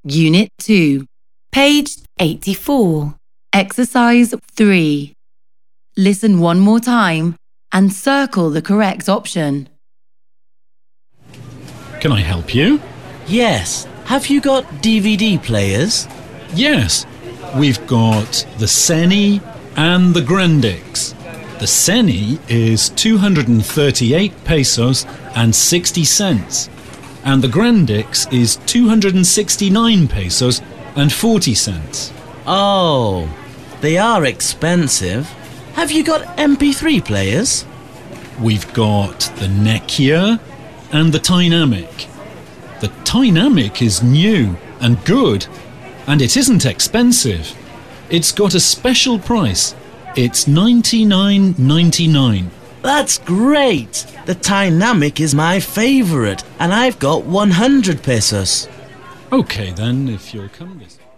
Unit 2, page 84. Exercise 3. Listen one more time and circle the correct option. Can I help you? Yes. Have you got DVD players? Yes. We've got the Seni and the Grandix. The Seni is 238 pesos and 60 cents. And the Grandix is 269 pesos and 40 cents. Oh, they are expensive. Have you got MP3 players? We've got the Nekia and the Tynamic. The Tynamic is new and good, and it isn't expensive. It's got a special price. It's $99.99. That's great! The Tynamic is my favourite, and I've got 100 pesos. Okay then, if you'll come this way.